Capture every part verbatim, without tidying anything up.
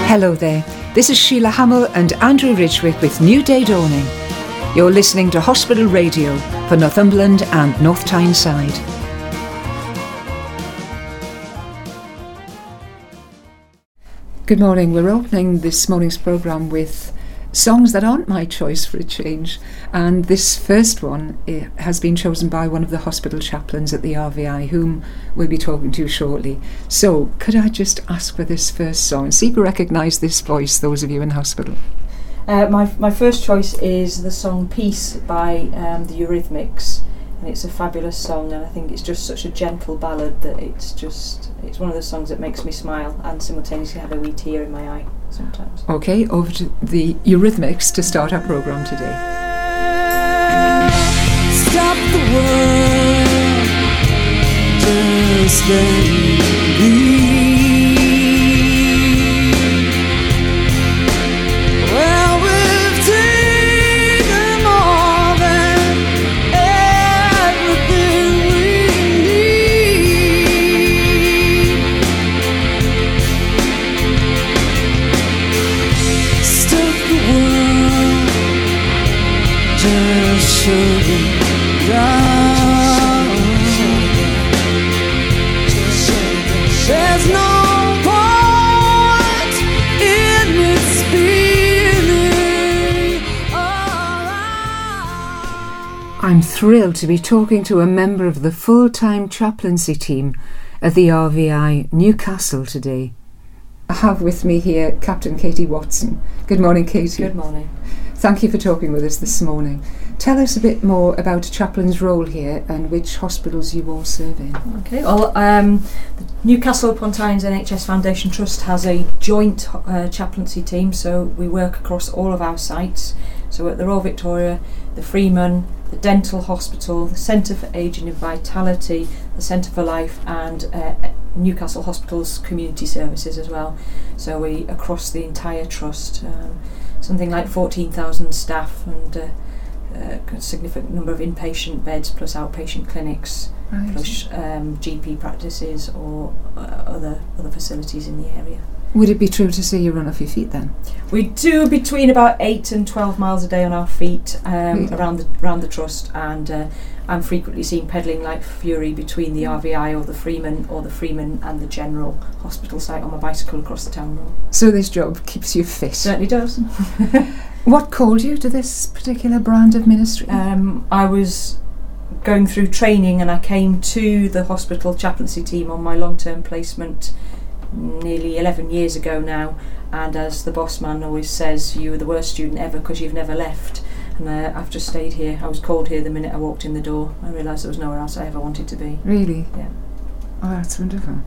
Hello there, this is Sheila Hamill and Andrew Ridgwick with New Day Dawning. You're listening to Hospital Radio for Northumberland and North Tyneside. Good morning, we're opening this morning's programme with songs that aren't my choice for a change, and this first one has been chosen by one of the hospital chaplains at the R V I, whom we'll be talking to shortly. So could I just ask for this first song, see if you recognise this voice, those of you in hospital? Uh, my my first choice is the song Peace by um, the Eurythmics, and it's a fabulous song, and I think it's just such a gentle ballad that it's just it's one of those songs that makes me smile and simultaneously have a wee tear in my eye sometimes. Okay, over to the Eurythmics to start our programme today. Stop the world, just let me be. Well, we've taken more than everything we need. Stop the world, just shut it down. There's no point in it spinning around. I'm thrilled to be talking to a member of the full-time chaplaincy team at the R V I Newcastle today. I have with me here Captain Katie Watson. Good morning, Katie. Good morning. Thank you for talking with us this morning. Tell us a bit more about a chaplain's role here and which hospitals you all serve in. Okay, well, um, the Newcastle upon Tynes N H S Foundation Trust has a joint uh, chaplaincy team, so we work across all of our sites. So at the Royal Victoria, the Freeman, the Dental Hospital, the Centre for Ageing and Vitality, the Centre for Life, and uh, Newcastle Hospital's community services as well. So we across the entire trust, um, something like fourteen thousand staff and uh, uh, a significant number of inpatient beds plus outpatient clinics, Right. plus um, G P practices or uh, other other facilities in the area. Would it be true to say you run off your feet then? We do between about eight and twelve miles a day on our feet um, Really? around the around the trust, and uh, I'm frequently seen pedalling like fury between the R V I or the Freeman or the Freeman and the General Hospital site on my bicycle across the town road. So this job keeps you fit. Certainly does. What called you to this particular brand of ministry? Um, I was going through training and I came to the hospital chaplaincy team on my long-term placement nearly eleven years ago now, and as the boss man always says, you were the worst student ever because you've never left. And uh, I've just stayed here. I was called here the minute I walked in the door. I realised there was nowhere else I ever wanted to be. Really? Yeah. Oh, that's wonderful.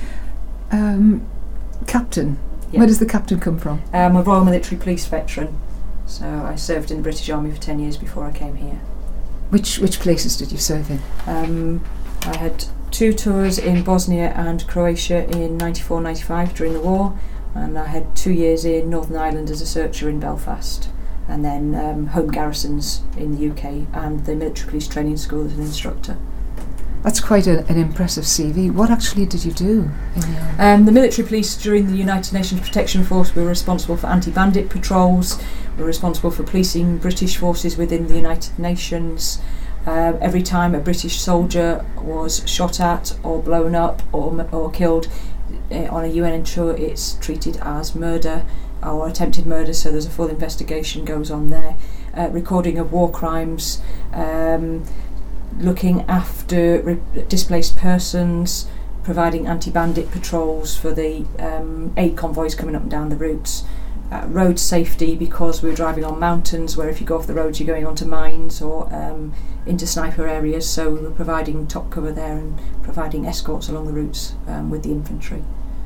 Um, captain. Yeah. Where does the captain come from? I'm a Royal Military Police veteran, so I served in the British Army for ten years before I came here. Which which places did you serve in? Um, I had two tours in Bosnia and Croatia in ninety-four ninety-five during the war, and I had two years in Northern Ireland as a searcher in Belfast, and then um, home garrisons in the U K and the Military Police Training School as an instructor. That's quite a, an impressive C V. What actually did you do in the army? Um, the military police during the United Nations Protection Force were responsible for anti-bandit patrols, were responsible for policing British forces within the United Nations. Uh, every time a British soldier was shot at or blown up or, or killed uh, on a U N tour, it's treated as murder or attempted murder, so there's a full investigation goes on there. Uh, recording of war crimes, um, looking after re- displaced persons, providing anti-bandit patrols for the um, aid convoys coming up and down the routes. Uh, road safety, because we were driving on mountains where if you go off the roads you're going onto mines or um, into sniper areas, so we were providing top cover there and providing escorts along the routes um, with the infantry.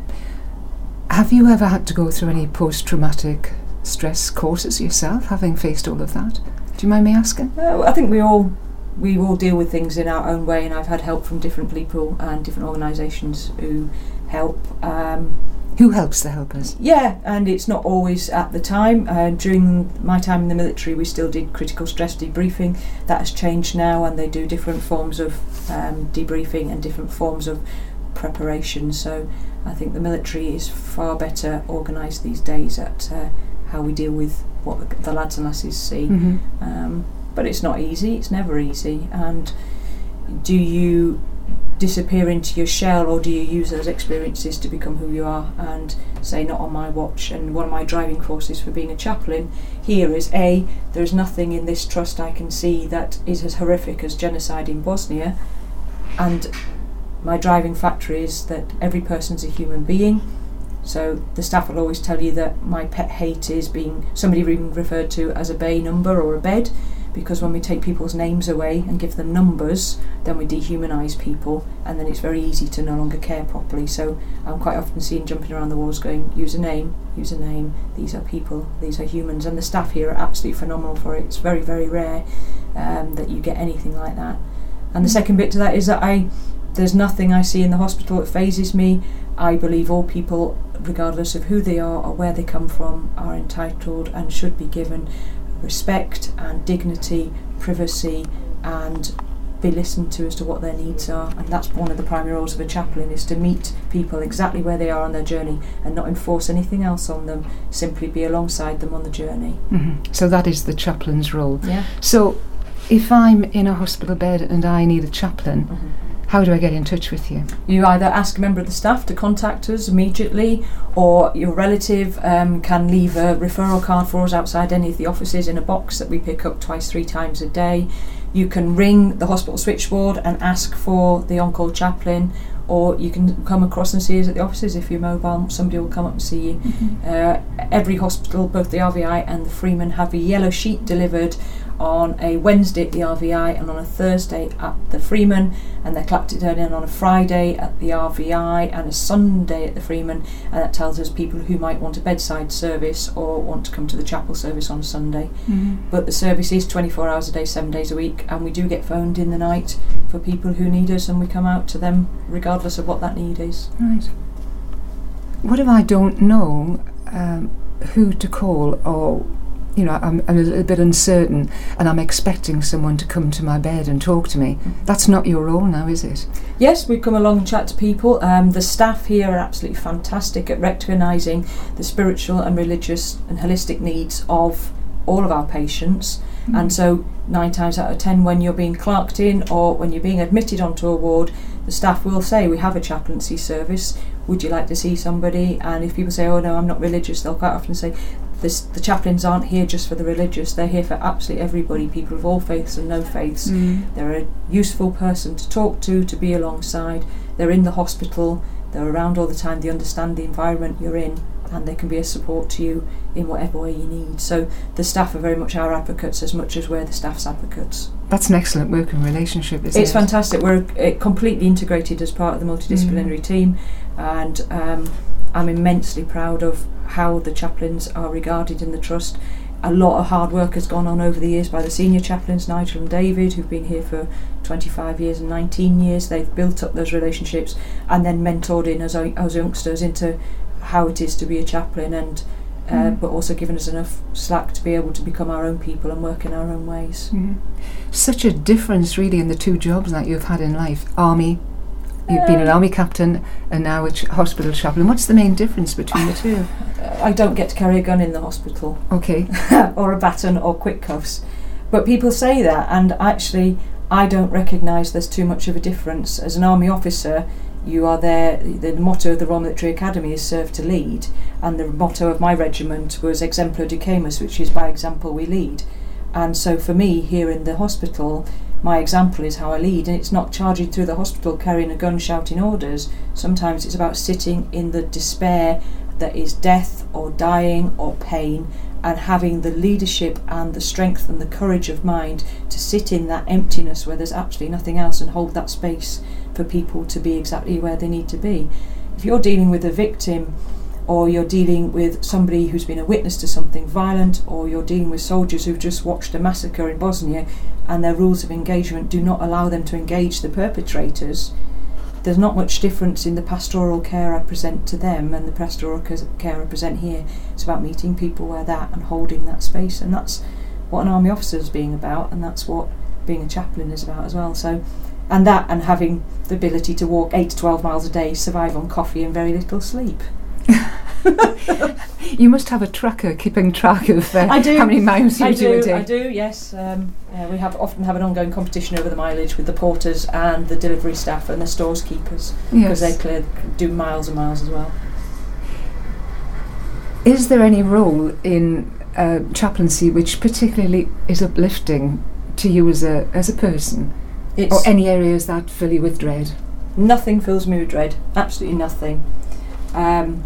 Have you ever had to go through any post-traumatic stress courses yourself, having faced all of that? Do you mind me asking? Uh, I think we all we all deal with things in our own way, and I've had help from different people and different organisations who help. Um, Who helps the helpers? Yeah, and it's not always at the time. Uh, during my time in the military, we still did critical stress debriefing. That has changed now, and they do different forms of um, debriefing and different forms of preparation. So I think the military is far better organised these days at uh, how we deal with what the, the lads and lasses see. Mm-hmm. Um, but it's not easy, it's never easy. And do you disappear into your shell, or do you use those experiences to become who you are and say, not on my watch? And one of my driving forces for being a chaplain here is, A, there's nothing in this trust I can see that is as horrific as genocide in Bosnia, and my driving factor is that every person's a human being. So the staff will always tell you that my pet hate is being somebody being referred to as a bay number or a bed, because when we take people's names away and give them numbers, then we dehumanise people, and then it's very easy to no longer care properly. So I'm quite often seen jumping around the walls going, use a name, use a name, these are people, these are humans, and the staff here are absolutely phenomenal for it. It's very, very rare um, that you get anything like that. And the second bit to that is that I, there's nothing I see in the hospital that phases me. I believe all people, regardless of who they are or where they come from, are entitled and should be given respect and dignity, privacy, and be listened to as to what their needs are. And that's one of the primary roles of a chaplain, is to meet people exactly where they are on their journey and not enforce anything else on them, simply be alongside them on the journey. Mm-hmm. So that is the chaplain's role. Yeah. So if I'm in a hospital bed and I need a chaplain, Mm-hmm. how do I get in touch with you? You either ask a member of the staff to contact us immediately, or your relative um, can leave a referral card for us outside any of the offices in a box that we pick up twice, three times a day. You can ring the hospital switchboard and ask for the on-call chaplain, or you can come across and see us at the offices. If you're mobile, somebody will come up and see you. Mm-hmm. Uh, every hospital, both the R V I and the Freeman, have a yellow sheet delivered on a Wednesday at the R V I and on a Thursday at the Freeman, and they're collected in on a Friday at the R V I and a Sunday at the Freeman, and that tells us people who might want a bedside service or want to come to the chapel service on a Sunday. Mm-hmm. But the service is twenty-four hours a day, seven days a week, and we do get phoned in the night for people who need us, and we come out to them regardless of what that need is. Right. What if I don't know um, who to call, or you know, I'm, I'm a little bit uncertain and I'm expecting someone to come to my bed and talk to me? That's not your role now, is it? Yes, we come along and chat to people. Um, the staff here are absolutely fantastic at recognising the spiritual and religious and holistic needs of all of our patients. Mm-hmm. And so nine times out of ten, when you're being clerked in or when you're being admitted onto a ward, the staff will say, we have a chaplaincy service, would you like to see somebody? And if people say, oh no, I'm not religious, they'll quite often say, This, the chaplains aren't here just for the religious, they're here for absolutely everybody, people of all faiths and no faiths. Mm. They're a useful person to talk to, to be alongside. They're in the hospital, they're around all the time, they understand the environment you're in, and they can be a support to you in whatever way you need. So the staff are very much our advocates as much as we're the staff's advocates. That's an excellent working relationship, isn't it's it? It's fantastic. We're uh, completely integrated as part of the multidisciplinary mm. team, and um, I'm immensely proud of how the chaplains are regarded in the trust. A lot of hard work has gone on over the years by the senior chaplains, Nigel and David, who've been here for twenty-five years and nineteen years. They've built up those relationships and then mentored in as, as youngsters into how it is to be a chaplain, and uh, mm. but also given us enough slack to be able to become our own people and work in our own ways. Mm. Such a difference really in the two jobs that you've had in life. Army, you've been an army captain and now a ch- hospital chaplain. What's the main difference between the two? I don't get to carry a gun in the hospital. Okay. Or a baton or quick cuffs. But people say that, and actually I don't recognise there's too much of a difference. As an army officer, you are there, the motto of the Royal Military Academy is serve to lead, and the motto of my regiment was exemplar ducamus, which is by example we lead. And so for me here in the hospital, my example is how I lead, and it's not charging through the hospital carrying a gun shouting orders. Sometimes it's about sitting in the despair that is death or dying or pain, and having the leadership and the strength and the courage of mind to sit in that emptiness where there's absolutely nothing else and hold that space for people to be exactly where they need to be. If you're dealing with a victim, or you're dealing with somebody who's been a witness to something violent, or you're dealing with soldiers who've just watched a massacre in Bosnia and their rules of engagement do not allow them to engage the perpetrators, there's not much difference in the pastoral care I present to them and the pastoral care I present here. It's about meeting people where they're at and holding that space, and that's what an army officer is being about, and that's what being a chaplain is about as well. So and that, and having the ability to walk eight to twelve miles a day, survive on coffee and very little sleep. You must have a tracker keeping track of uh, I do. how many miles you I do, do, a day. I do, yes. Um, uh, we have often have an ongoing competition over the mileage with the porters and the delivery staff and the stores keepers, because Yes. they clear, do miles and miles as well. Is there any role in uh, chaplaincy which particularly is uplifting to you as a as a person, It's or any areas that fill you with dread? Nothing fills me with dread, absolutely nothing. Um,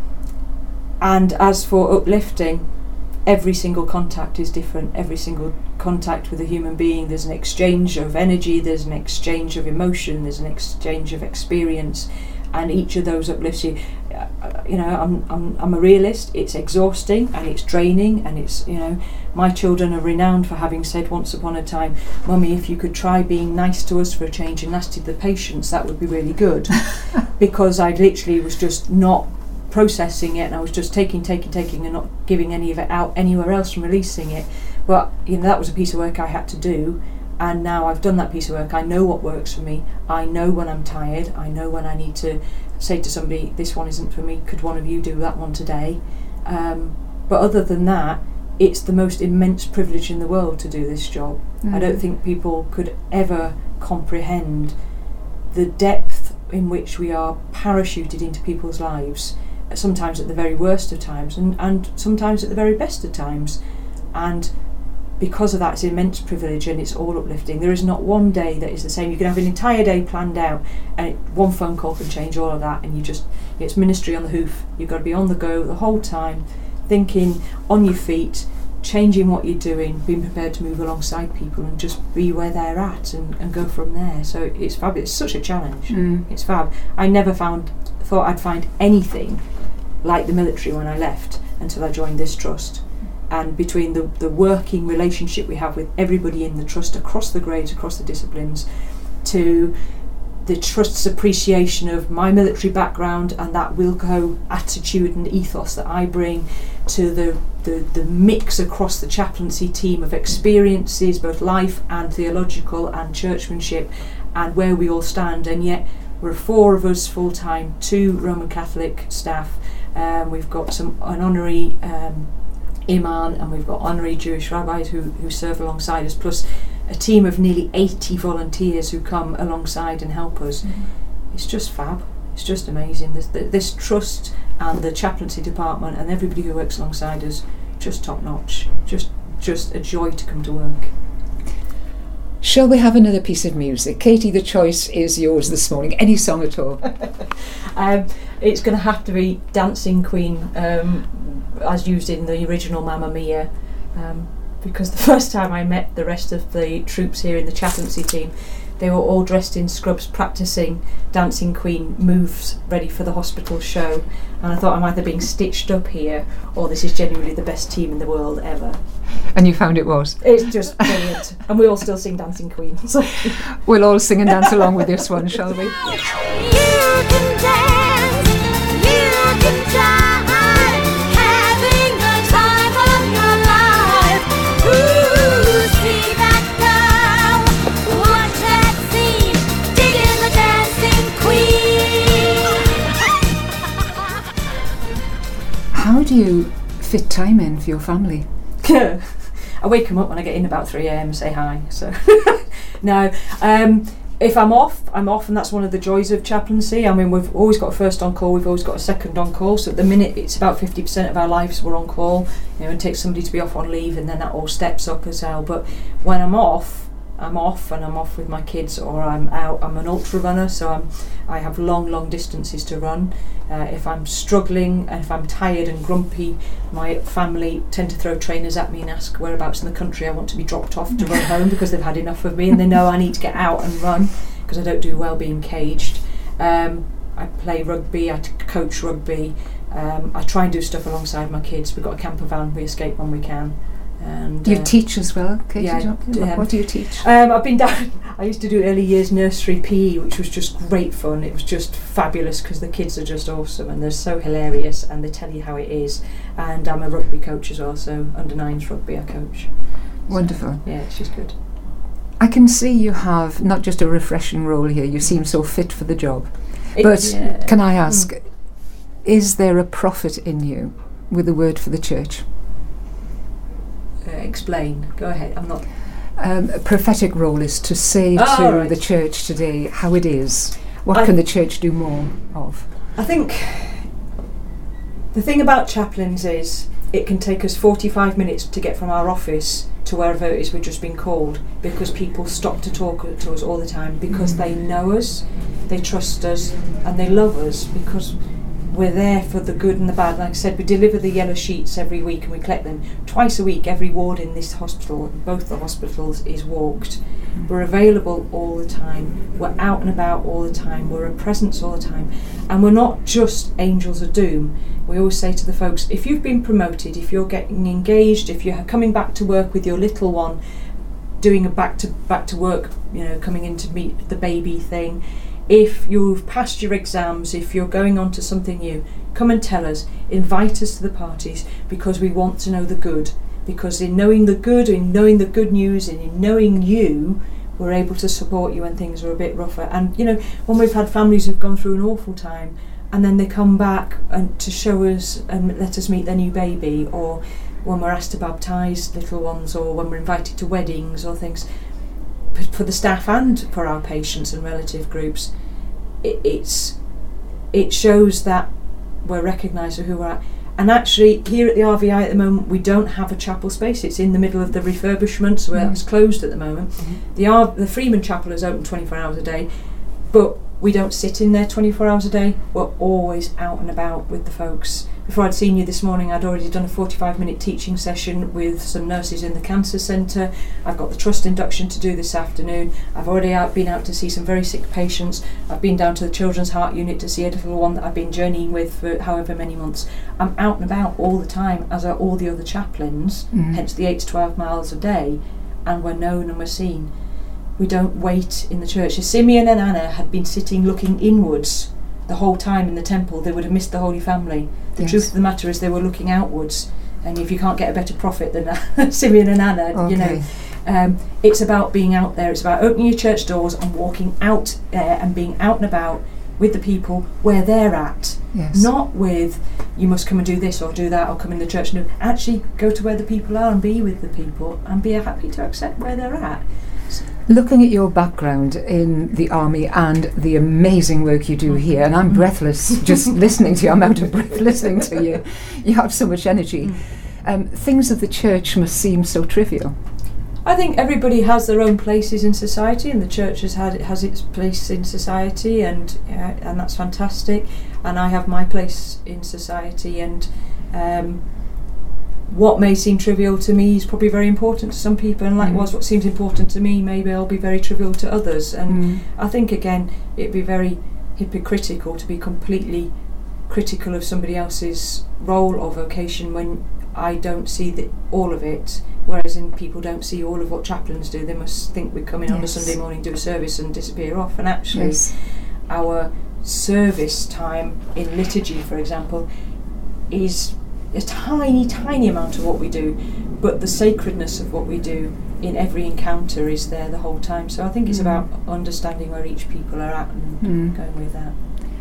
and as for uplifting, every single contact is different. Every single contact with a human being, there's an exchange of energy, there's an exchange of emotion, there's an exchange of experience, and each of those uplifts you. Uh, you know, I'm, I'm I'm a realist. It's exhausting and it's draining, and it's, you know, my children are renowned for having said once upon a time, "Mummy, if you could try being nice to us for a change and nasty to the patients, that would be really good." Because I literally was just not processing it, and I was just taking, taking, taking, and not giving any of it out anywhere else and releasing it. But you know, that was a piece of work I had to do, and now I've done that piece of work. I know what works for me. I know when I'm tired. I know when I need to say to somebody, "This one isn't for me. Could one of you do that one today?" Um, but other than that, it's the most immense privilege in the world to do this job. Mm. I don't think people could ever comprehend the depth in which we are parachuted into people's lives, sometimes at the very worst of times, and, and sometimes at the very best of times. And because of that, it's immense privilege, and it's all uplifting. There is not one day that is the same. You can have an entire day planned out, and it, one phone call can change all of that, and you just, it's ministry on the hoof. You've got to be on the go the whole time, thinking, on your feet, changing what you're doing, being prepared to move alongside people and just be where they're at, and, and go from there. So it's fabulous. It's such a challenge. Mm. It's fab. I never found thought I'd find anything like the military when I left until I joined this trust. And between the, the working relationship we have with everybody in the trust, across the grades, across the disciplines, to the trust's appreciation of my military background and that Wilco attitude and ethos that I bring, to the, the, the mix across the chaplaincy team of experiences, both life and theological and churchmanship, and where we all stand. And yet we're four of us full-time, two Roman Catholic staff, um, we've got some an honorary um, imam, and we've got honorary Jewish rabbis who, who serve alongside us, plus a team of nearly eighty volunteers who come alongside and help us. Mm-hmm. It's just fab. It's just amazing. This, this trust and the chaplaincy department and everybody who works alongside us, just top notch. Just, just a joy to come to work. Shall we have another piece of music? Katie, the choice is yours this morning. Any song at all? um, it's going to have to be Dancing Queen, um, as used in the original Mamma Mia, um, because the first time I met the rest of the troops here in the chaplaincy team, they were all dressed in scrubs practising Dancing Queen moves ready for the hospital show, and I thought I'm either being stitched up here or this is genuinely the best team in the world ever. And you found it was? It's just brilliant. And we all still sing Dancing Queen. So. We'll all sing and dance along with this one, shall we? You can dance, you can die, having the time of your life. Ooh, see that girl, watch that scene, digging the Dancing Queen. How do you fit time in for your family? I wake them up when I get in about three a.m. say hi. So no, um, if I'm off, I'm off, and that's one of the joys of chaplaincy. I mean, we've always got a first on call, we've always got a second on call. So at the minute, it's about fifty percent of our lives we're on call. You know, it takes somebody to be off on leave, and then that all steps up as well. But when I'm off, I'm off, and I'm off with my kids, or I'm out. I'm an ultra runner, so I'm I have long, long distances to run. Uh, if I'm struggling and if I'm tired and grumpy, my family tend to throw trainers at me and ask whereabouts in the country I want to be dropped off to run home, because they've had enough of me and they know I need to get out and run, because I don't do well being caged. Um, I play rugby, I t- coach rugby. Um, I try and do stuff alongside my kids. We've got a camper van, we escape when we can. And, you uh, teach as well, Katie? yeah, don't you? um, What do you teach? Um, I've been down. I used to do early years nursery P E, which was just great fun. It was just fabulous because the kids are just awesome and they're so hilarious and they tell you how it is. And I'm a rugby coach as well, so under nines rugby I coach. Wonderful. So, yeah, it's just good. I can see you have not just a refreshing role here, you seem so fit for the job. It- But yeah. can I ask, is there a prophet in you with a word for the church? Uh, explain. Go ahead. I'm not. Um, a prophetic role is to say Oh, to right. the church today how it is. What I- can the church do more of? I think the thing about chaplains is it can take us forty-five minutes to get from our office to wherever it is we've just been called, because people stop to talk to us all the time, because they know us, they trust us, and they love us, because we're there for the good and the bad. Like I said, we deliver the yellow sheets every week and we collect them twice a week. Every ward in this hospital, both the hospitals, is walked. We're available all the time, we're out and about all the time, we're a presence all the time, and we're not just angels of doom. We always say to the folks, if you've been promoted, if you're getting engaged, if you're coming back to work with your little one, doing a back to back to work, you know, coming in to meet the baby thing, if you've passed your exams, if you're going on to something new, come and tell us, invite us to the parties, because we want to know the good. Because in knowing the good, in knowing the good news, and in knowing you, we're able to support you when things are a bit rougher. And you know, when we've had families who've gone through an awful time, and then they come back and to show us and let us meet their new baby, or when we're asked to baptise little ones, or when we're invited to weddings or things, for the staff and for our patients and relative groups, it, it's it shows that we're recognised for who we're at. And actually, here at the R V I at the moment, we don't have a chapel space. It's in the middle of the refurbishment, so Mm. it's closed at the moment. Mhm. The R- the Freeman Chapel is open twenty-four hours a day, but we don't sit in there twenty-four hours a day. We're always out and about with the folks. Before I'd seen you this morning, I'd already done a forty-five minute teaching session with some nurses in the cancer centre. I've got the trust induction to do this afternoon. I've already out, been out to see some very sick patients. I've been down to the Children's Heart Unit to see a little one that I've been journeying with for however many months. I'm out and about all the time, as are all the other chaplains, Mm. hence the eight to twelve miles a day, and we're known and we're seen. We don't wait in the church. If Simeon and Anna had been sitting looking inwards the whole time in the temple, they would have missed the Holy Family. The Yes. truth of the matter is they were looking outwards, and if you can't get a better prophet than Simeon and Anna, you know, Okay. um, it's about being out there. It's about opening your church doors and walking out there and being out and about with the people where they're at. Yes. Not with, you must come and do this or do that or come in the church. No, actually go to where the people are and be with the people and be happy to accept where they're at. Looking at your background in the army and the amazing work you do here, and I'm breathless just listening to you, I'm out of breath listening to you. You have so much energy. Um, things of the church must seem so trivial. I think everybody has their own places in society, and the church has had it has its place in society, and uh, and that's fantastic. And I have my place in society, and um, what may seem trivial to me is probably very important to some people, and likewise, Mm. what seems important to me maybe will be very trivial to others. And Mm. I think again, it'd be very hypocritical to be completely critical of somebody else's role or vocation when I don't see the, all of it. Whereas in people don't see all of what chaplains do. They must think we come in on a Yes. Sunday morning, do a service and disappear off. And actually, Yes. our service time in liturgy, for example, is a tiny, tiny amount of what we do, but the sacredness of what we do in every encounter is there the whole time. So I think it's Mm. about understanding where each people are at and Mm. going with that.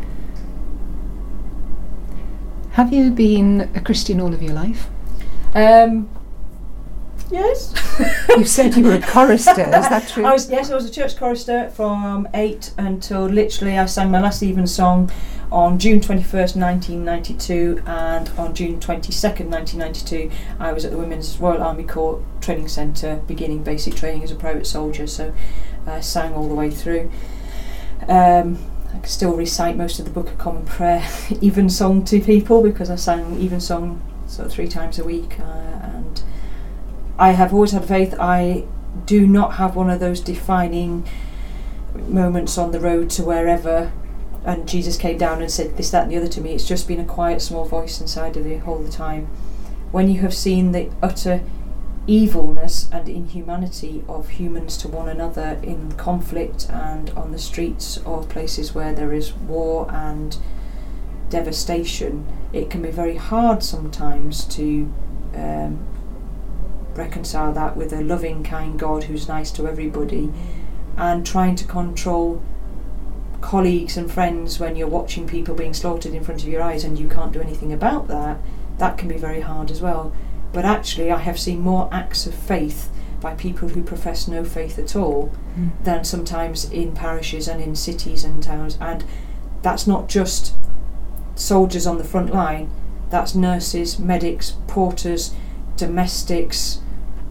Have you been a Christian all of your life? Um, yes. You said you were a chorister, is that true? I was, yes, I was a church chorister from eight until literally I sang my last evensong on June twenty-first, nineteen ninety-two, and on June twenty-second, nineteen ninety-two, I was at the Women's Royal Army Corps Training Centre beginning basic training as a private soldier, so I sang all the way through. Um, I can still recite most of the Book of Common Prayer evensong to people because I sang evensong sort of three times a week, uh, and I have always had faith. I do not have one of those defining moments on the road to wherever and Jesus came down and said this, that and the other to me. It's just been a quiet small voice inside of you all the time. When you have seen the utter evilness and inhumanity of humans to one another in conflict and on the streets of places where there is war and devastation, it can be very hard sometimes to um, reconcile that with a loving, kind God who's nice to everybody, and trying to control colleagues and friends when you're watching people being slaughtered in front of your eyes and you can't do anything about that, that can be very hard as well. But actually I have seen more acts of faith by people who profess no faith at all mm. than sometimes in parishes and in cities and towns. And that's not just soldiers on the front line, that's nurses, medics, porters, domestics,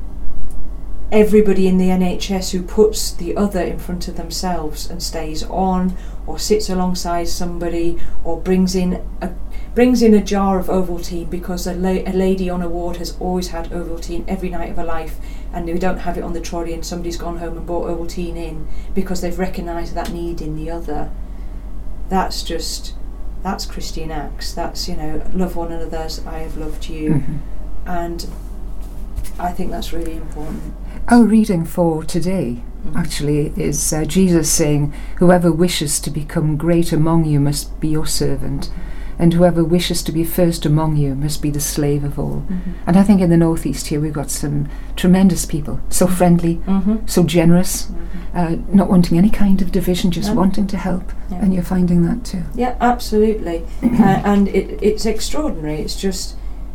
everybody in the N H S who puts the other in front of themselves and stays on or sits alongside somebody or brings in a brings in a jar of Ovaltine because a, la- a lady on a ward has always had Ovaltine every night of her life, and we don't have it on the trolley and somebody's gone home and brought Ovaltine in because they've recognised that need in the other. That's just, that's Christian acts. That's, you know, love one another as I have loved you. Mm-hmm. And I think that's really important. Our reading for today mm-hmm. actually is uh, Jesus saying, whoever wishes to become great among you must be your servant, and whoever wishes to be first among you must be the slave of all. Mm-hmm. And I think in the northeast here we've got some tremendous people, so friendly, mm-hmm. so generous, mm-hmm. uh, not wanting any kind of division, just no. wanting to help. Yeah. And you're finding that too. Yeah, absolutely. uh, and it, it's extraordinary. It's just,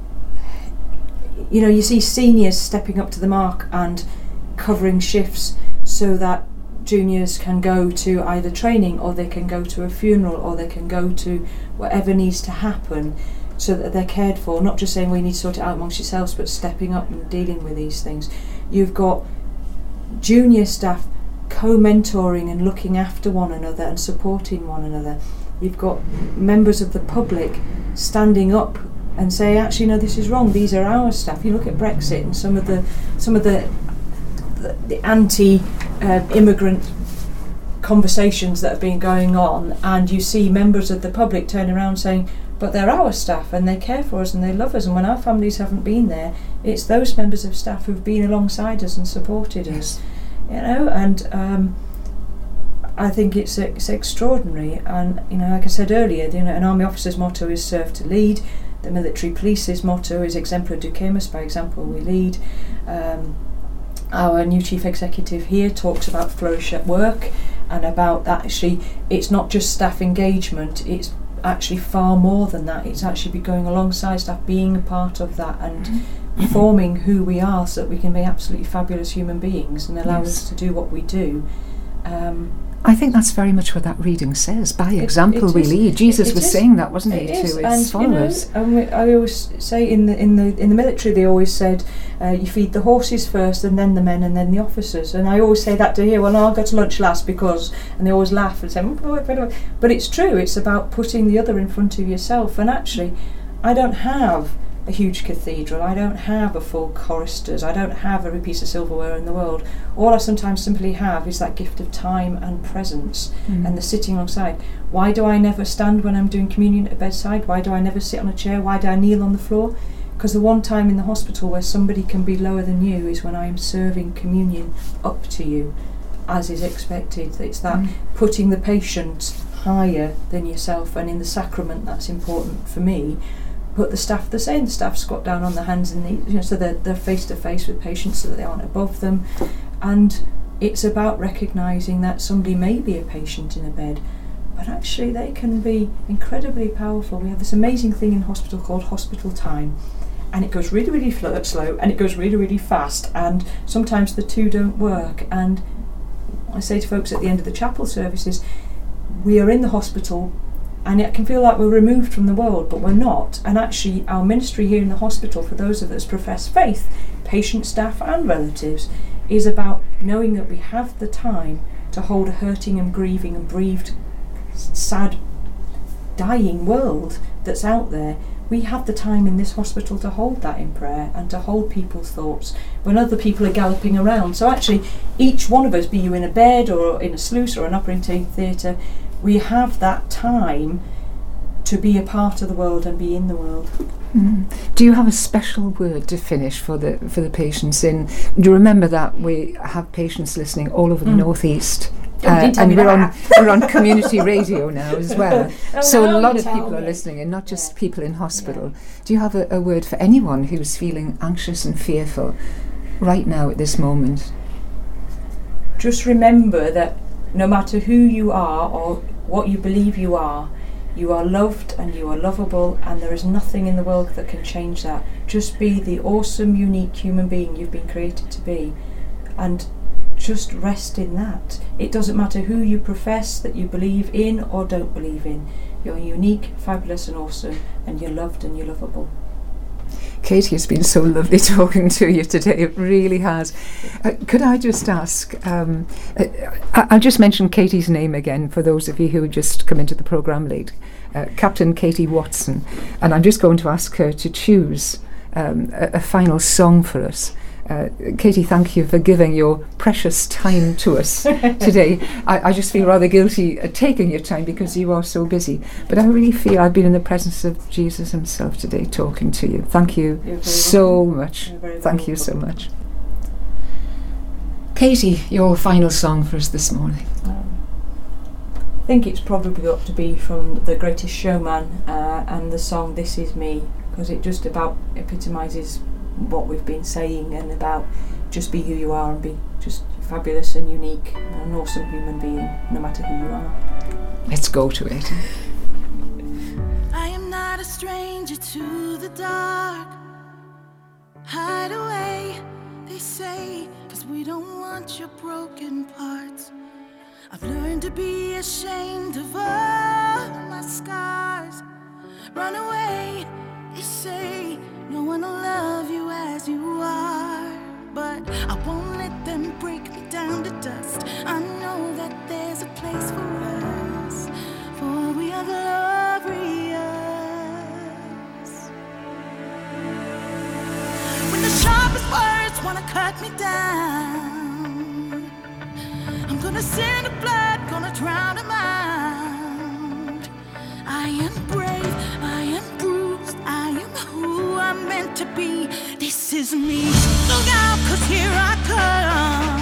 you know, you see seniors stepping up to the mark and covering shifts so that juniors can go to either training or they can go to a funeral or they can go to whatever needs to happen so that they're cared for, not just saying, well, you need to sort it out amongst yourselves, but stepping up and dealing with these things. You've got junior staff co-mentoring and looking after one another and supporting one another. You've got members of the public standing up and say, actually, no, this is wrong, these are our staff. You look at Brexit and some of the some of the the, the anti-immigrant uh, conversations that have been going on, and you see members of the public turning around saying, but they're our staff and they care for us and they love us, and when our families haven't been there, it's those members of staff who've been alongside us and supported us, you know. And um, I think it's it's extraordinary. And you know, like I said earlier, you know, an army officer's motto is serve to lead. The military police's motto is exemplar ducemus, by example we lead. Um, our new chief executive here talks about flourish at work, and about that actually it's not just staff engagement, it's actually far more than that. It's actually be going alongside staff, being a part of that, and mm-hmm. forming who we are so that we can be absolutely fabulous human beings and allow yes. us to do what we do. Um, I think that's very much what that reading says. By example, it, it we is, lead. Jesus it, it was is, saying that, wasn't he, it to is, his and, followers? You know, and we, I always say in the in the in the military, they always said uh, you feed the horses first, and then the men, and then the officers. And I always say that to here. Well, no, I'll go to lunch last because, and they always laugh and say, oh, but it's true. It's about putting the other in front of yourself. And actually, I don't have a huge cathedral, I don't have a full choristers, I don't have every piece of silverware in the world. All I sometimes simply have is that gift of time and presence mm. and the sitting alongside. Why do I never stand when I'm doing communion at bedside? Why do I never sit on a chair? Why do I kneel on the floor? Because the one time in the hospital where somebody can be lower than you is when I am serving communion up to you, as is expected. It's that mm. putting the patient higher than yourself, and in the sacrament that's important for me. Put the staff the same. The staff squat down on their hands and knees, you know, so they're they're face to face with patients, so that they aren't above them. And it's about recognising that somebody may be a patient in a bed, but actually they can be incredibly powerful. We have this amazing thing in hospital called hospital time, and it goes really, really fl- slow, and it goes really, really fast, and sometimes the two don't work. And I say to folks at the end of the chapel services, we are in the hospital, and it can feel like we're removed from the world, but we're not. And actually our ministry here in the hospital, for those of us profess faith, patient, staff and relatives, is about knowing that we have the time to hold a hurting and grieving and bereaved, sad, dying world that's out there. We have the time in this hospital to hold that in prayer and to hold people's thoughts when other people are galloping around. So actually each one of us, be you in a bed or in a sluice or an operating theatre, we have that time to be a part of the world and be in the world. Mm. Do you have a special word to finish for the for the patients? In do you remember that we have patients listening all over the mm. northeast, uh, and we're on we're on community radio now as well. Oh, so a lot of people me. are listening, and not just yeah. people in hospital. Yeah. Do you have a, a word for anyone who's feeling anxious and fearful? right now at this moment? Just remember that no matter who you are or what you believe you are, you are loved and you are lovable, and there is nothing in the world that can change that. Just be the awesome, unique human being you've been created to be, and just rest in that. It doesn't matter who you profess that you believe in or don't believe in. You're unique, fabulous and awesome, and you're loved and you're lovable. Katie, it's been so lovely talking to you today. It really has. Uh, could I just ask, um, uh, I- I'll just mention Katie's name again for those of you who just come into the programme late. Uh, Captain Katie Watson. And I'm just going to ask her to choose um, a, a final song for us. Uh, Katie, thank you for giving your precious time to us today. I, I just feel rather guilty at taking your time because you are so busy. But I really feel I've been in the presence of Jesus himself today talking to you. Thank you so welcome. much. You're very, very Thank you so welcome. much. Katie, your final song for us this morning. Um, I think it's probably got to be from The Greatest Showman uh, and the song This Is Me, because it just about epitomises what we've been saying, and about just be who you are and be just fabulous and unique and an awesome human being no matter who you are. Let's go to it. I am not a stranger to the dark. Hide away, they say, 'cause we don't want your broken parts. I've learned to be ashamed of all my scars. Run away, they say, no one will love you as you are. But I won't let them break me down to dust. I know that there's a place for us, for we are glorious. When the sharpest words wanna cut me down, I'm gonna send the blood, gonna drown them out. I am brave, I am bruised, I am who I'm meant to be. This is me. Look out, 'cause here I come.